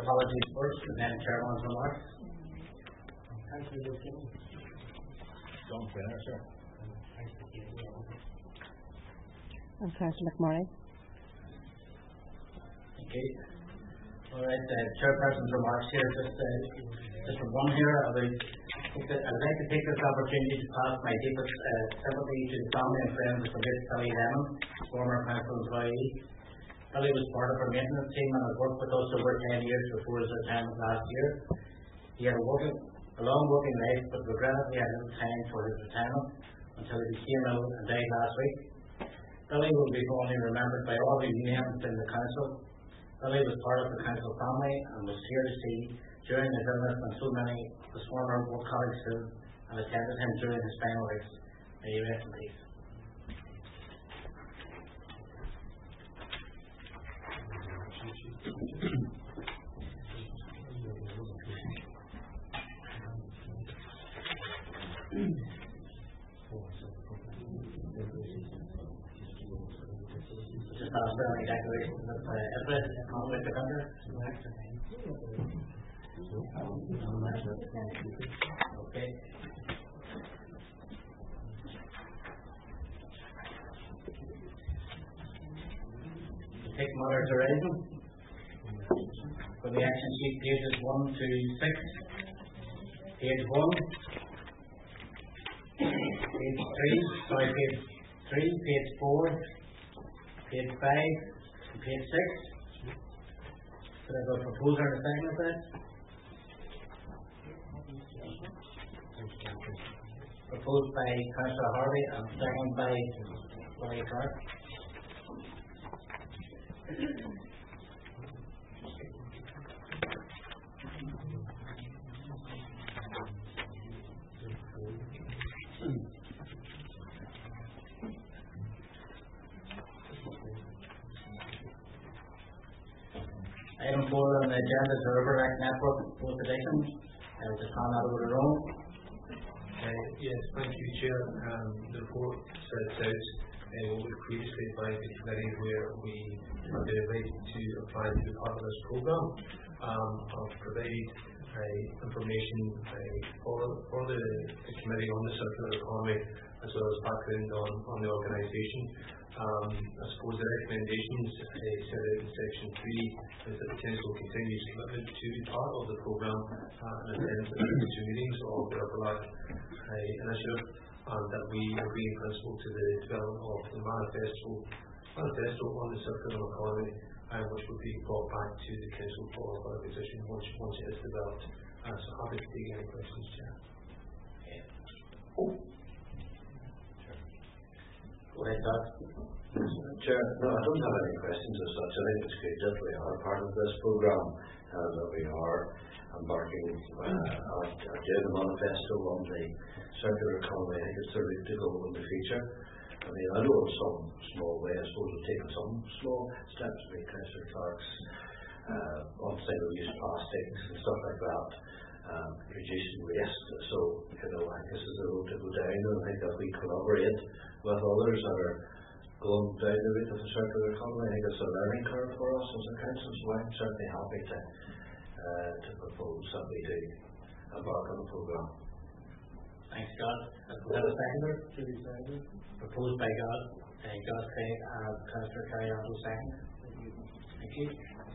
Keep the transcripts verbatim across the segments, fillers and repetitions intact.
apologies first, and then Chairman's remarks. Councillor O'Keefe. Don't finish, sir. And Councillor McMurray. Okay. All right, uh, Chairperson's remarks here. Just, uh, just for one here, I would, I would like to take this opportunity to pass my deepest uh, sympathy to the family and friends of Mister Billy Lemon, former council employee. Billy was part of our maintenance team and had worked with us over ten years before his retirement last year. He had a, working, a long working life, but regrettably had little time for his retirement until he became ill and died last week. Billy will be only remembered by all who knew him within the council. Billy was part of the council family and was here to see during his illness when so many of his former work colleagues did and attended him during his final weeks. May he rest in peace. Just after any declaration of uh, Everett, conflict of interest. Okay. Take matters to writing. For the action sheet, pages one to six. Page one. Page three. Sorry, page three. Page four. Page five. And page six. Should I go proposer and a second of that? Proposed by Councillor Harvey and second by Larry Clark. Item four on the agenda is the River Act Network fourth edition. I will just hand that over to Ron. Uh, yes, thank you, Chair. Um, the report sets out uh, what we previously advised the committee, where we have been invited to apply to be part of this programme. Um, I'll provide uh, information uh, for, for the, the committee on the circular economy, as well as background on, on the organisation. Um, I suppose the recommendations uh, set out in section three is the potential continuous commitment to be part of the programme uh, and attend the two meetings of the River Act uh, initiative, and that we agree in principle to the development of the manifesto, manifesto on the circular economy, uh, which would be brought back to the Council for further position once, once it is developed. Uh, so happy to take any questions, Chair. Yeah. Go ahead, Doug. Chair, no, I don't have any questions as such. I think it's great that we are part of this programme, and that we are embarking uh, on doing the manifesto on the circular economy. I think it's the route to go in the future. I mean, I know in some small way, I suppose we've taken some small steps, like Councillor Clark's uh, on single-use plastics and stuff like that, um, reducing waste. So, you know, I think this is the road to go down, and I think if we collaborate with others that are going down the route of the circular economy, I think it's a learning curve for us as a council, so I'm certainly happy to uh, to propose that we do embark on the programme. Thanks, God. Is that a seconder? Proposed by God. Uh, God Craig and Councillor Carriato second. Thank you.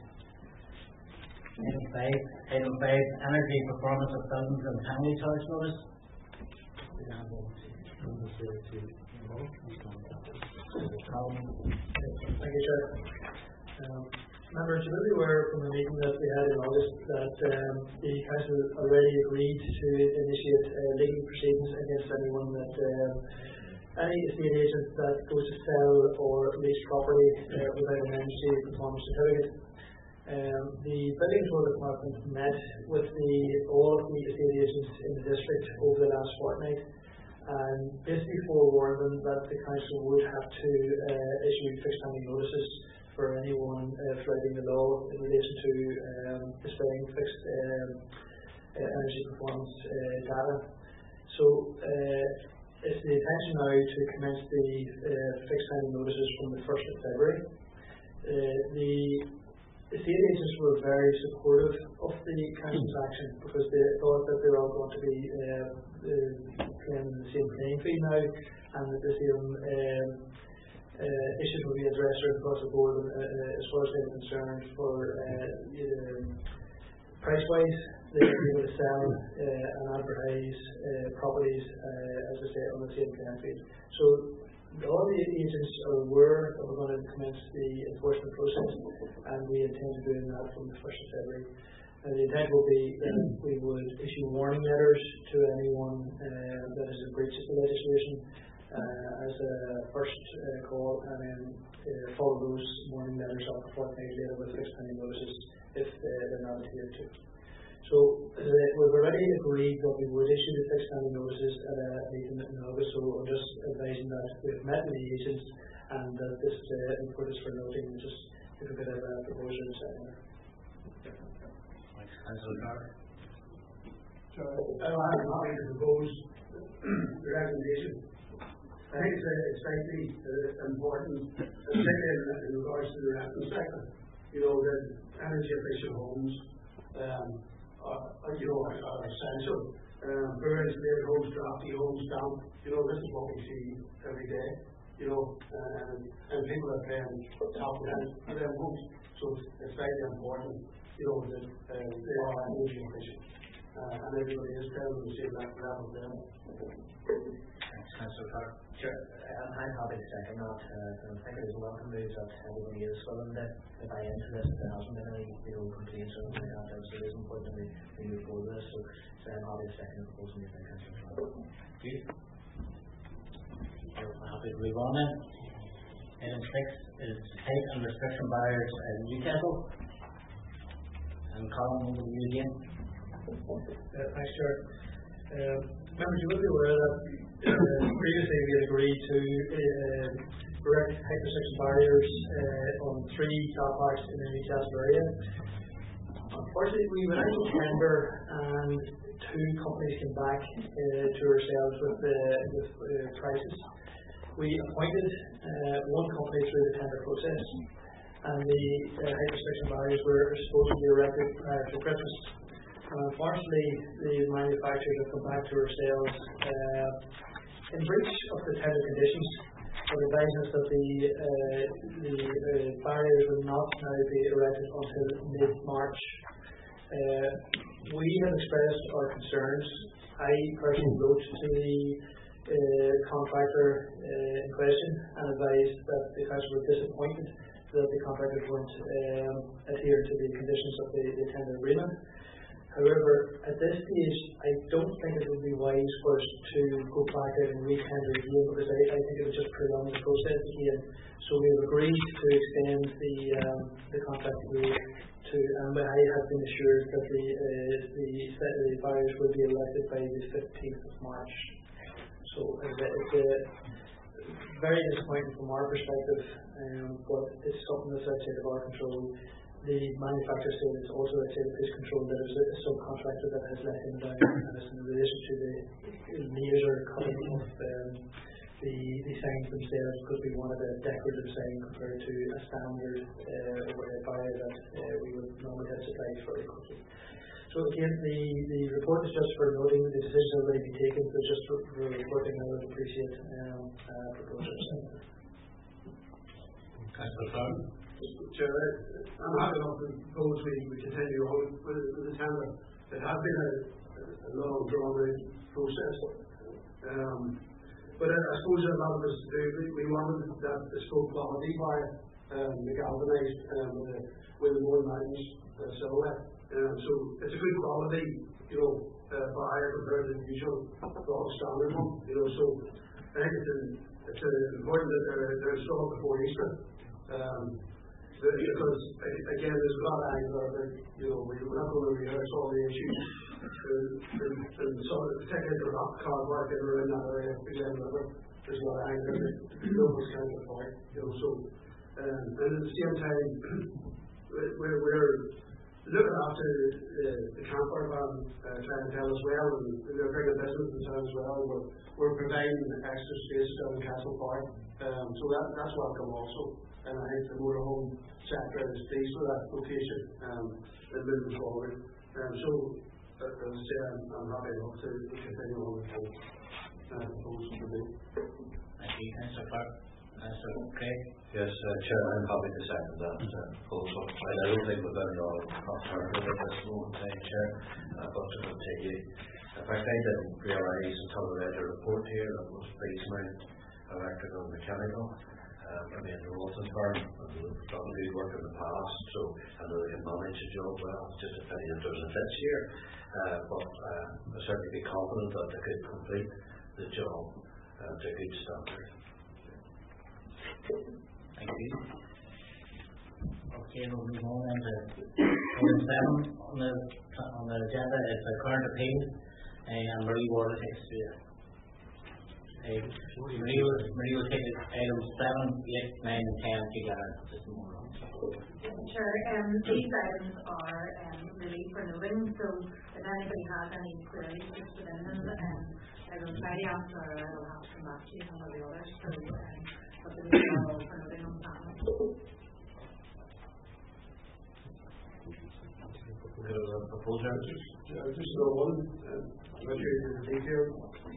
Item five. Item five. Energy performance of buildings and penalty charge notice. Thank you, Chair. Um, members, you will be aware from the meeting that we had in August that um, the Council already agreed to initiate uh, legal proceedings against anyone that um, any estate agent that goes to sell or lease property uh, without an energy performance certificate. Um, the Building Control Department met with the, all of the estate agents in the district over the last fortnight, and basically forewarned them that the council would have to uh, issue fixed timing notices for anyone uh, flouting the law in relation to um, displaying fixed um, uh, energy performance uh, data. So uh, it's the intention now to commence the uh, fixed timing notices from the first of February. Uh, the estate agents were very supportive of the council's action because they thought that they were all going to be uh, uh, playing the same playing field now, and that the same um, uh, issues will be addressed right across the board uh, uh, as far as they're concerned for uh, um, price-wise. They will be able to sell uh, and advertise uh, properties, uh, as I say, on the same playing field. So all the agents are aware that we're going to commence the enforcement process, and we intend to do that from the first of February. And the intent will be that we would issue warning letters to anyone uh, that is in breach of the legislation uh, as a first uh, call, and then uh, follow those warning letters up a fortnight later with fixed penalty notices if uh, they're not adhered to. So uh, we've already agreed that we would issue the fixed penalty notices at a meeting in August, so I'm just advising that we've met with the agents and that this uh, report is for noting, and just if we could have a proposal in a second. Councillor Carter. So I'm happy to propose the recommendation. I think it's, uh, it's slightly uh, important, particularly in, in regards to the rental sector. You know, the energy efficient homes, um, are, you know, are, are essential. Um, poor insulated homes, drafty homes, damp. You know, this is what we see every day. You know, um, and people are paying top rent for their homes. So it's, it's very important, you know, that uh, they are energy efficient. Uh, and everybody is telling them to see that level there. Thanks, Councillor Carter. Sure, um, I'm happy to second that. Uh, I think it is a welcome move that everybody is willing to, to buy into this. There hasn't been any, you know, complaints or anything like that. So it is important that we, we move forward with this. So, so I'm happy to second the proposal. You think, Councillor Carter? Thank you. I'm happy to move on then. Item six is height and restriction barriers in Newcastle. And Colin, over to you again. Uh, thanks, Chair. Uh, members, you will be aware that uh, previously we had agreed to uh, erect height restriction barriers uh, on three car parks in the Newcastle area. Unfortunately, we went out to tender and two companies came back uh, to ourselves with, uh, with uh, prices. We appointed uh, one company through the tender process, and the uh, height restriction barriers were supposed to be erected prior to Christmas. And unfortunately, the manufacturers have come back to ourselves uh, in breach of the tender conditions, but advising us that the, uh, the uh, barriers will not now be erected until mid-March. Uh, we have expressed our concerns. I personally wrote to the uh, contractor uh, in question and advised that the council were disappointed that the contractors weren't um, adhering to the conditions of the, the tender agreement. However, at this stage, I don't think it would be wise for us to go back out and re-tender again, because I, I think it would just prolong the process again. So we have agreed to extend the um, the contract period to, and I have been assured that the uh, the, the barriers will be erected by the fifteenth of March. So it's, it's uh, very disappointing from our perspective, um, but it's something that's outside of our control. The manufacturer said it's also outside of his control that there's a subcontractor that has let him down, and it's in relation to the laser cutting of um, the, the signs themselves, because we wanted a decorative sign compared to a standard uh, barrier that uh, we would normally have supplied very quickly. So again, the, the report is just for noting the decision already been taken, so just for, for reporting. I would appreciate um, uh, proposals. Councillor Fallon. Chair, I'm happy enough to propose we, we continue on with, with the tender. It has been a, a long, drawn-out process. Um, but I, I suppose a lot of us do, we, we wanted that bespoke quality by um, the galvanised um, with the with the more mountains uh, silhouette. Um, so it's a good quality, you know, uh, barrier compared to the usual dog standard one. You know, so I think it's, a, it's a, important that they're, they're installed before Easter. Um, Because again, there's a lot of anger that, you know, we're not going to rehearse all the issues, and, and, and so particularly the rock car work in around that area, again, there's a lot of anger that nobody's kind of apart, you know. So, um, and at the same time, we're, we're looking after the, the camper van uh, clientele as well, and they're bringing business in town as well. We're, we're providing extra spaces down in Castle Park, um, so that, that's welcome also. and I think the motorhome sector is pleased with that location um, and moving forward. Um, so, uh, as I say, I'm, I'm happy enough to continue on with that. Uh, Thank you, Councillor Clark. Councillor Craig. Yes, uh, Chair, I'm happy to second that uh, proposal. I don't think we've any other alternative at this moment in time, Chair, uh, but to continue. If I kind of realise until I read the report here that was placement, electrical and mechanical, um, I mean, the Rolton firm, and we've done good work in the past, so I know they can manage the job well. It's just a pity that there's a fits here, uh, but uh, I certainly be confident that they could complete the job uh, to a good standard. Thank you. Okay, we'll move on then to item seven on the, on the agenda. It's a current appeal and Marie Water takes to it. Uh, Marie, will, Marie will take items seven, eight, nine and ten together. Just a moment. Sure. Um, these items are um, really for noting, so if anybody has any queries just within them, um, I will try to answer or I will have to come back to you on the others. So, um, but the these are all for noting on that. Proposal. Uh, just uh, one, uh, I'm not sure in the detail.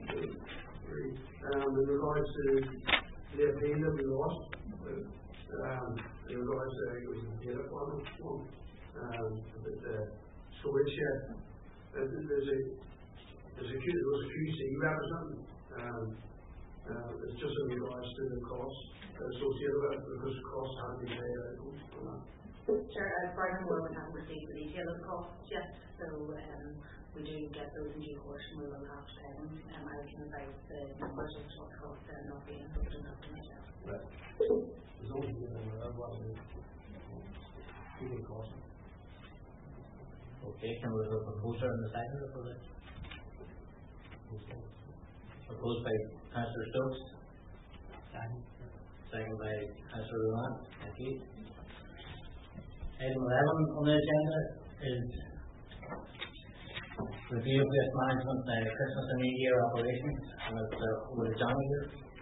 Um, in regards to the appeal that we lost, uh, um, in regards to uh, it was a data farm one, um, but the storage shed, uh, there's a there's a Q, there was a Q C representative. Um, uh, it's just in regards to the costs associated with it, because the costs haven't been paid out on that. Sure, as far as I'm aware, we haven't received the detail of the costs yet, so um, we do get those in due course and we will have to pay them. Um, I can advise the numbers as to what the costs are not being, but we don't have to make that. Right. There's only uh, what the cost. Okay, can we have a proposer on the side of the project? Proposed by Councillor Stokes. Second. Second by Councillor Rowan. Thank you. Item eleven on the agenda is review of waste management, uh, Christmas and New Year operations, and it's uh, over to Johnny here.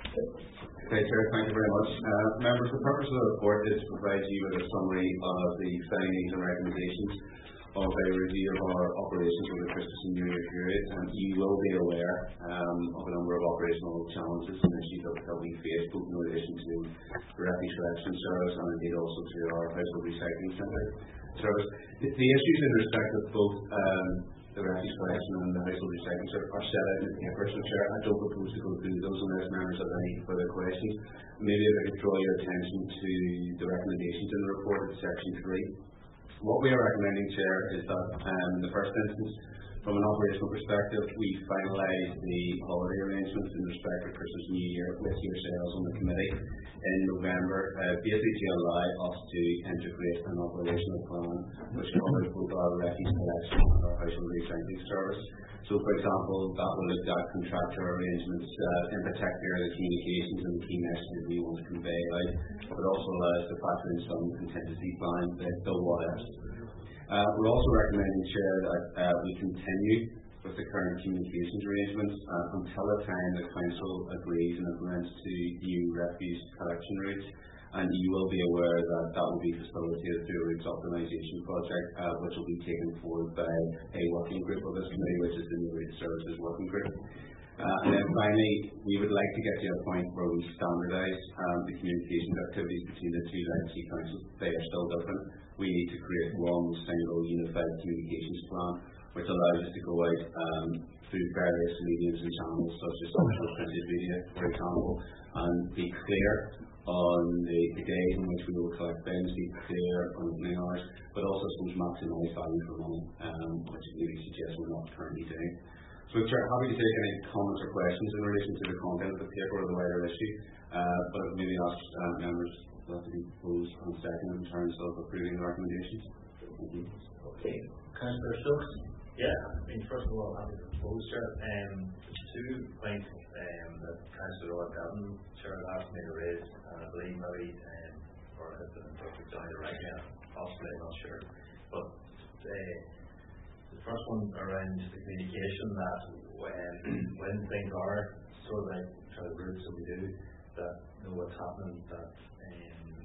Okay, Chair, thank you very much. Uh, members, the purpose of the report is to provide you with a summary of the findings and recommendations of a review of our operations over the Christmas and New Year period, and you will be aware um, of a number of operational challenges and issues that, that we face, both in relation to the refuse collection service and indeed also to our household recycling centre service. The, the issues in respect of both um, the refuse collection and the household recycling service are set out in the paper, so Chair, I don't propose to go through those unless members have any further questions. Maybe if I could draw your attention to the recommendations in the report at section three. What we are recommending, Chair, is that um, in the first instance, from an operational perspective, we finalise the holiday arrangements in respect of Christmas and New Year with yourselves on the committee in November, uh, basically to allow us to integrate an operational plan which covers both our refuse collection and our household recycling service. So, for example, that will look at contractor arrangements, uh, in particular the communications and the key messages we want to convey out, but also allows us to factor in some contingency plans, the, the what ifs. Uh, we're also recommending, Chair, that uh, we continue with the current communications arrangements uh, until the time the Council agrees and implements two new refuse collection routes. And you will be aware that that will be facilitated through a routes optimisation project, uh, which will be taken forward by a working group of this committee, which is the New Route Services Working Group. Uh, and then finally, we would like to get to a point where we standardise um, the communications activities between the two legacy councils. They are still different. We need to create one single unified communications plan, which allows us to go out um, through various mediums and channels, such as social printed media, for example, and be clear on the, the days in which we will collect bins, be clear on opening hours, but also suppose maximise value for money, um, which really suggests we're not currently doing. So, Chair, happy to take any comments or questions in relation to the content of the paper or the wider issue, uh, but I've maybe asked uh, members that to be proposed on second in terms of approving the recommendations. Thank you. Okay, Councillor Stokes. Yeah, I mean, first of all, I'm happy to propose, Chair. Um, two points um, that Councillor O'Dowd, Chair, asked me to raise, and I believe maybe, um, or has been in touch with Johnny directly, possibly, I'm not sure. But uh, the first one around the communication that when when things are sort of like try the routes that we do, that know what's happening, that um,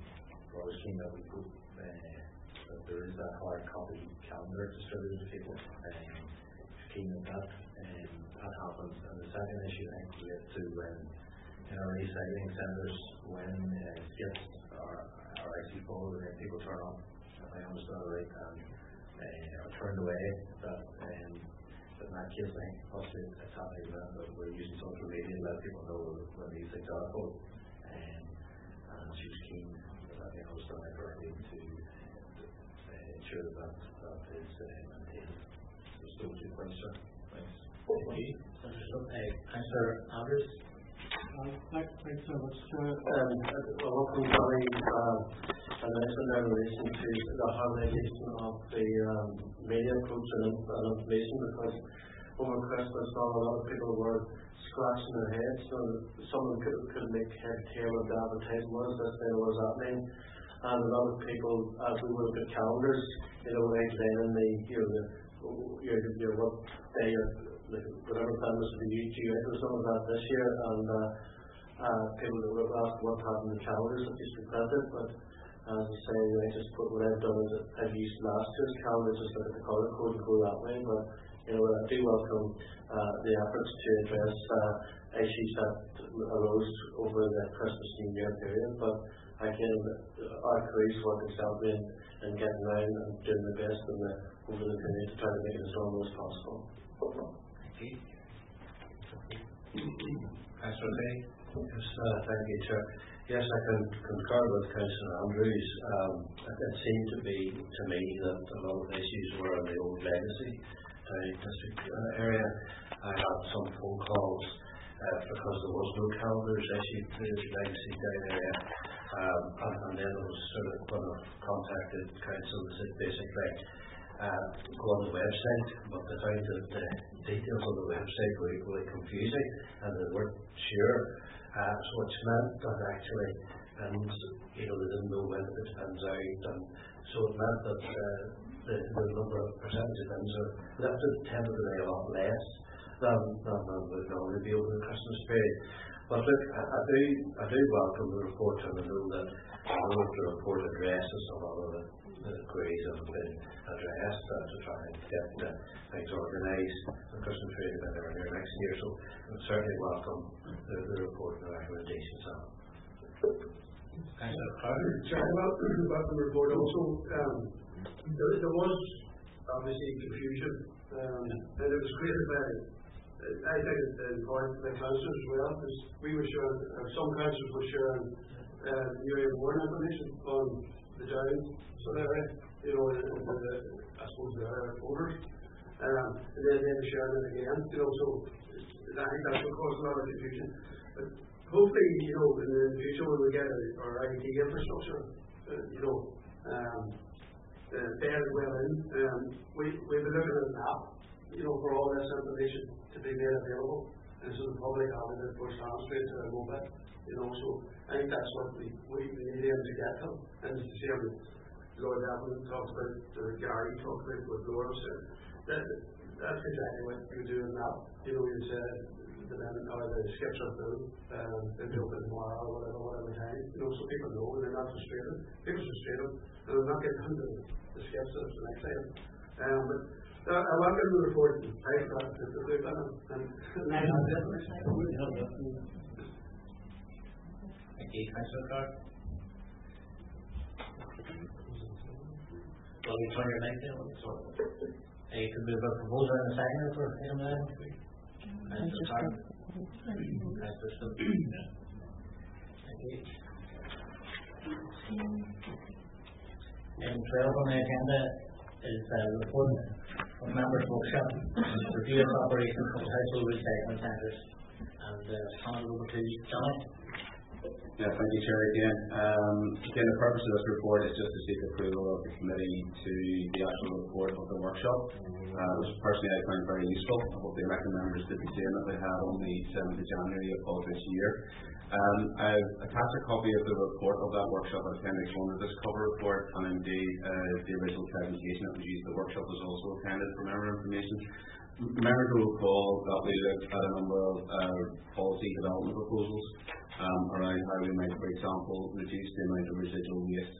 we're always keen that we put, uh, that there is that hard copy calendar distributed to people. Um, keen that that, um, that happens. And the second issue I think relates to when in our recycling centres, when uh, skips are, are actually full and people turn up, if I understand it right, and uh, are turned away, that um, in that case, I think possibly it's happening then, but we're using social media to let people know when these things are full. Um, and she was keen, if I think understand it correctly, to uh, ensure that that, that is uh, maintained. There's still two points, sir. Thanks. Thank you. Councillor Andrews. Thanks so much, Chair. Um, well, welcome to the uh, announcement in relation to the harmonisation of the um, media approach and, and information, because over Christmas now a lot of people were scratching their heads, so some of them could, couldn't make head tail of the advertising. What is this then? What is happening? And a lot of people, as we would have got calendars, you know, like then in the, you know, the, your, your what day of whatever plan was to be used or some of that this year, and uh, uh, people would have asked what happened to the calendars that used to be printed, but as I say, I just put what I've done is I've used last year's calendar, just look at the colour code and go that way, but you know, I do welcome uh, the efforts to address uh, issues that arose over the Christmas New Year period, but again, our crews work exceptionally in, in getting around and doing the best in the, over the period to try to make it as normal as possible. Thank you. Councillor Day. Yes, uh, thank you, Chair. Yes, I can concur with Councillor Andrews. Um, it seemed to be, to me, that a lot of issues were in the old legacy uh, district uh, area. I had some phone calls uh, because there was no calendars issued to the legacy down area. Um, and, and then I was sort of when I contacted council, they said basically uh, go on the website, but they found that the details on the website were equally confusing and they weren't sure. Uh, so it's meant that actually, and you know, they didn't know when it depends out, and so it meant that uh, the, the number of percentage of bins are lifted tended to be a lot less than, than, than would normally be over the Christmas period. But look, I, I do I do welcome the report, and I know that I know that the report addresses a lot of the, the queries that have been addressed uh, to try and get uh, things organised the Christmas period a bit earlier next year. So I would certainly welcome the, the report and the recommendations. Councillor Clark. Sorry about, about the report also. Um, there, there was obviously confusion, um, and it was created by, I think, in part by councillors as well, because we were sharing, uh, some councillors were sharing uh, nearly more information on the down sort of area, you know, the, the, I suppose the area voters, um, and then they were sharing it again, you know, so I think that's what caused a lot of confusion. But hopefully, you know, in the future when we get our I T infrastructure, uh, you know, um, uh, better well in, um, we, we'll be looking at an app, you know, for all this information to be made available, and so the public having it first hand straight to their mobile, you know, so I think that's what we, we need them to get to, and it's the same with Lord Evelyn talked about, uh, Gary talked about what Laura said, that, that's exactly what you're doing now, you know, you said, the men or the skips are through, um, they'll be open tomorrow or whatever, whatever time, you know, so people know and they're not frustrated. People are frustrated and they're not getting into the skips, that's the next item. Um, but uh, I welcome the report and I forgot to the loop on it. And Thank you, Councillor Clark. Well, you turn your mic down. You can move a proposal in a second for item nine. Councillor Clark. Councillor Stubb. Thank you. Item twelve on the agenda is a uh, report of members' workshop, review of operations of household recycling centres, and uh, hand over to Johnny. Yeah, thank you, Chair. Again, um, again, the purpose of this report is just to seek approval of the committee to the actual report of the workshop, uh, which personally I find very useful. I hope the elected members did the same that they had on the seventh of January of this year. Um, I've attached a copy of the report of that workshop as appendix one of this cover report, and indeed uh, the original presentation that was used at the workshop was also appended for member information. Members will recall that we looked at a number of uh, policy development proposals um, around how we might, for example, reduce the amount of residual waste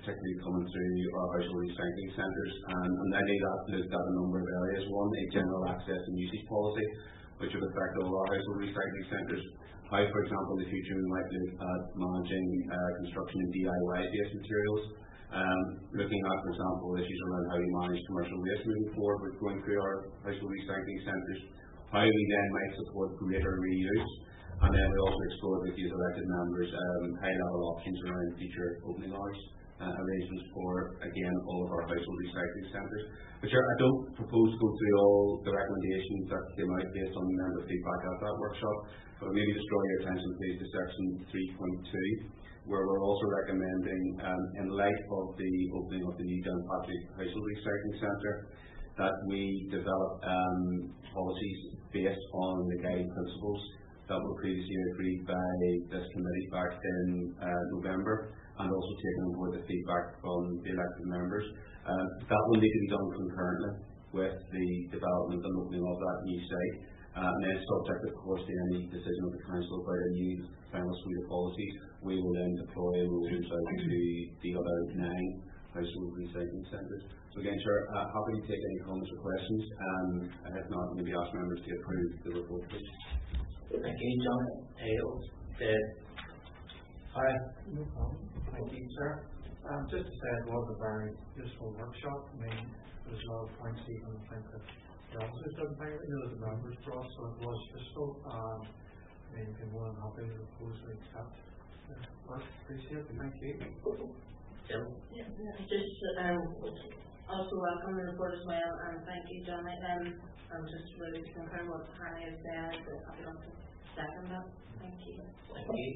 particularly coming through our household recycling centres. And, and I think that looked at a number of areas. One, a general access and usage policy, which would affect all our household recycling centres. How, for example, in the future we might look at managing uh, construction and D I Y-based materials. Um, looking at, for example, issues around how we manage commercial waste moving forward with going through our household recycling centres. How we then might support greater reuse. And then we also explored with these elected members um, high-level options around future opening hours uh, arrangements for, again, all of our household recycling centres. Which are, I don't propose to go through all the recommendations that came out based on member feedback at that workshop, but maybe just draw your attention please to section three point two, where we're also recommending, um, in light of the opening of the new Downpatrick Household Recycling Centre, that we develop um, policies based on the guiding principles that were previously agreed by this committee back in uh, November, and also taking on board the feedback from the elected members. Uh, that will need to be done concurrently with the development and opening of that new site, uh, and then subject, of course, to any decision of the Council about a new final suite of policies. We will then deploy and roll those out to the other nine household recycling centres. So again, sure, uh, happy to take any comments or questions, and um, if not, maybe ask members to approve the report, please. Thank you, John. Hale. Deb. Hi. No problem. Thank you, sir. Um, just to say it was a very useful workshop. I mean, there was a lot of points even I think that the officers didn't think, you know, the members brought, so it was useful. Um, I mean, I'm more than happy to propose to accept the work. Appreciate it. Thank you. Jill. Yeah, just um, also welcome the report as well, and thank you, John. Um, I'm just really to confirm what Harry has said. I'd love to second that. Thank you. Thank you.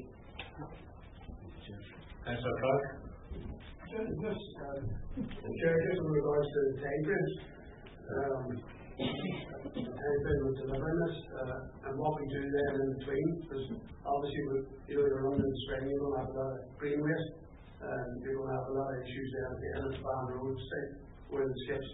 Councillor Clark. Just, just, uh, Chair, just in regards to the time frames, um, the time frame of delivering this, uh, and what we do then in between, because obviously, we, you know, you're running in the spring, you're going to have a lot of green waste, and you're going to have a lot of issues there at the end of the Ban Road site, where the skips,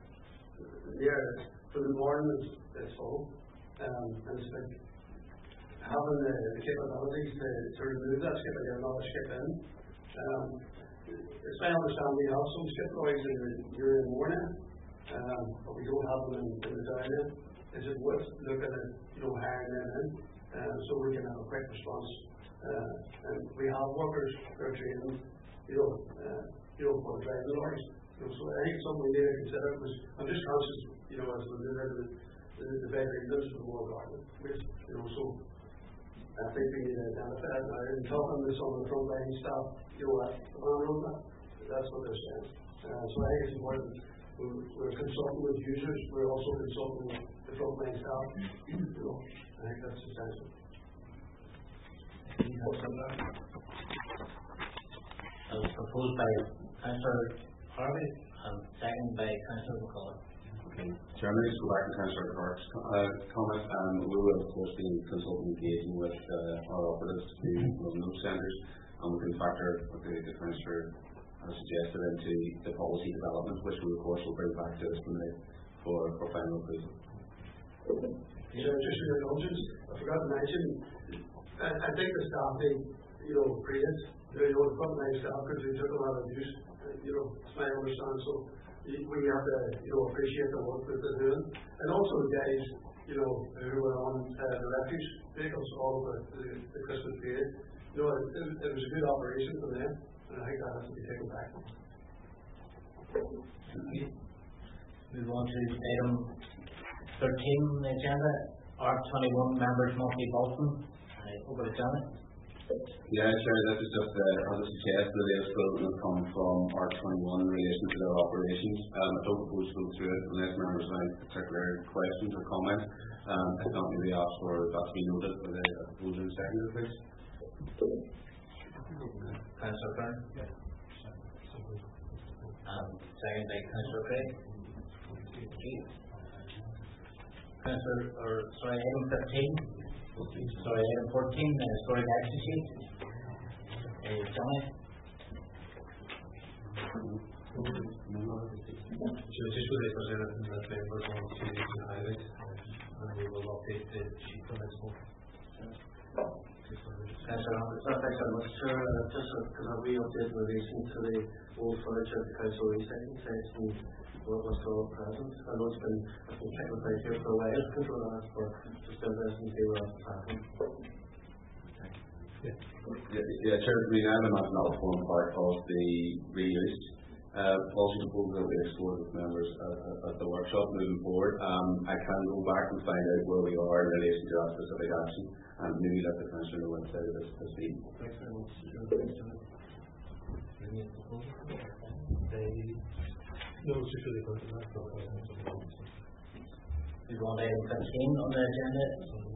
yeah, for the morning it's, it's full, um, and it's like having the, the capabilities to, to remove that skip and get another skip in. Um, it's my understanding we have some skip lorries in the during the morning, um, but we don't have them in, in the down end. Is it worth looking at, you know, hiring them in, uh, so we can have a quick response? Uh, and we have workers that are training, you know, uh, you know, for driving lorries. You know, so I think it's something we need to consider, because I'm just conscious, you know, as we move into the, the, the better evenings for the more garden waste, you know, so I think we need to identify it now. And talking to some of the frontline staff, you know, at the Ban Road, that's what they're saying. Uh, so I think it's important. We're, we're consulting with users, we're also consulting with the frontline staff. You know, I think that's essential. That was proposed by Councillor Harvey and seconded by Councillor McCullough. Chairman, just go back to Councillor Clark's uh, comment. Um, we will, of course, be consulting engaging with uh, our operatives to run those centres, and we can factor what the, the Councillor has suggested into the policy development, which we, of course, will bring back to this committee for, for final approval. Yeah, just your indulgence, I forgot to mention, I, I think the staff being, you know, praised, you know, the frontline staff, because they took a lot of abuse, you know, it's my understanding, so we have to, you know, appreciate the work that they're doing. And also the guys, you know, who were on uh, the refuse vehicles all over the, the Christmas period. You know, it, it, it was a good operation for them, and I think that has to be taken back. Thank you. Move on to item thirteen on the agenda, R twenty-one members monthly bulletin. Uh, over to Janet. Yeah, sure. This is just, uh, as I suggested, the latest bulletin will come from R twenty-one in relation to their operations. Um, I don't propose to go through it unless members have any particular questions or comments. Um, if not, maybe ask for that to be noted with a proposer and seconder, please. Councillor Byrne. Um, second by Councillor Craig. Councillor, or sorry, item fifteen. Sorry, item fourteen, uh, storage action sheet. Uh, Johnny. So just really presented in that members on to highlight, and we will update the sheet for next month. Councillor Roberts. Uh, Thanks very much, Chair. Uh, Just because a wee update in relation to the old furniture at the council recycling section, what was all present. I know it's been, it's been checked with here for a while, control that, but just interested to see where that's happening. Yeah, yeah, Chair, I mean, I'm not not one part of the reuse. Uh, also proposal that we explored with members at, at, at the workshop moving forward. Um, I can go back and find out where we are in relation to that specific action and maybe let the Councillor know inside of this, this meeting. Thanks very much. No, it's just really good to that. We go on to item fifteen on the agenda.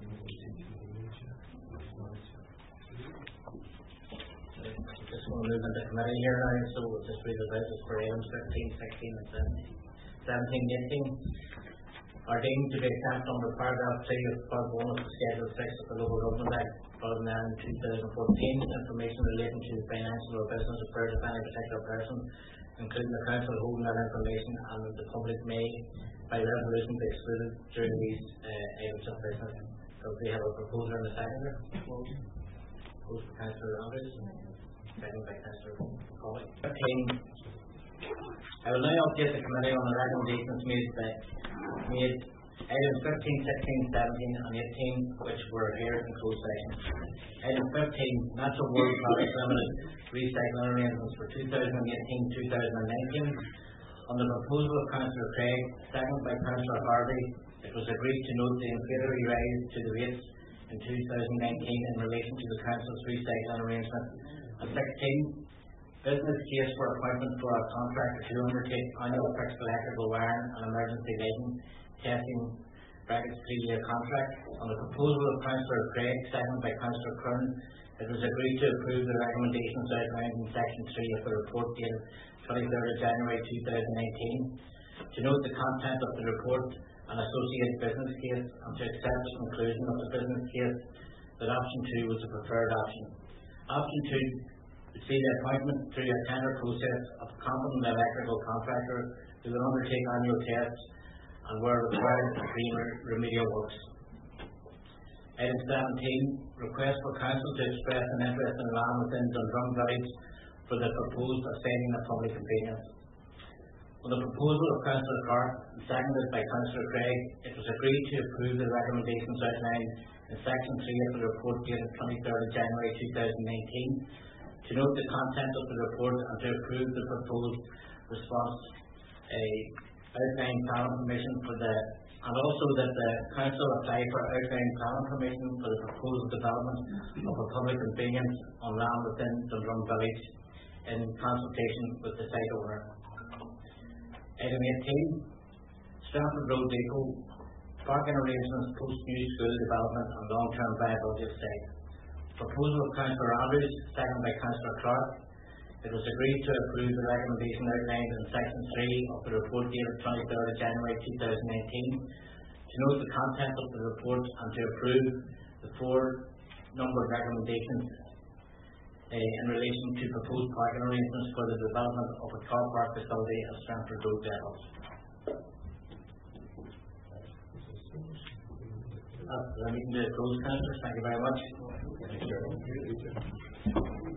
Just want to move into committee here now, so we'll just read it out as for items fifteen, sixteen and seventeen. seventeen, eighteen are deemed to be exempt under paragraph three of part one of the Schedule six of the Local Government Act, twelve nine two thousand fourteen, information relating to financial or business affairs of any particular person, including the council holding that information, and the public may, by resolution, be excluded during these uh, items of business. So we have a proposer and a seconder. Proposed by Councillor Andrews, seconded by Councillor Colley. fifteen. I will now update the committee on the recommendations made by made items fifteen, sixteen, seventeen and eighteen, which were here in closed session. Item fifteen, Natural World Products Limited recycling arrangements for two thousand eighteen to two thousand nineteen. On the proposal of Councillor Craig, seconded by Councillor Harvey, it was agreed to note the inflationary rise to the rates in two thousand nineteen in relation to the Council's recycling arrangement. And sixteen, business case for appointment for a contractor to undertake annual fixed electrical wiring and emergency lighting testing brackets three-year contract. On the proposal of Councillor Craig, seconded by Councillor Kern, it was agreed to approve the recommendations outlined in section three of the report dated twenty-third of January two thousand nineteen, to note the content of the report and associated business case, and to accept the conclusion of the business case that option two was the preferred option. Option two would see the appointment through a tender process of a competent electrical contractor who will undertake annual tests and where required green remedial works. Item seventeen, request for council to express an interest in land within Dundrum Village for the proposed assigning of public convenience. On the proposal of Councillor Clark, seconded by Councillor Craig, it was agreed to approve the recommendations outlined in section three of the report dated twenty-third of January two thousand nineteen, to note the content of the report and to approve the proposed response, a outline planning permission for the, and also that the council apply for outline planning permission for the proposed development of a public convenience on land within Dundrum Village in consultation with the site owner. Item eighteen, Stratford Road Depot, parking arrangements, post-new school development and long-term viability of site. Proposal of Councillor Andrews, seconded by Councillor Clark. It was agreed to approve the recommendation outlined in section three of the report dated twenty-third of January two thousand nineteen, to note the content of the report and to approve the four numbered recommendations uh, in relation to proposed parking arrangements for the development of a car park facility at Stratford Road Depot. That's the meeting to close, councillors. Thank you very much. Thank you.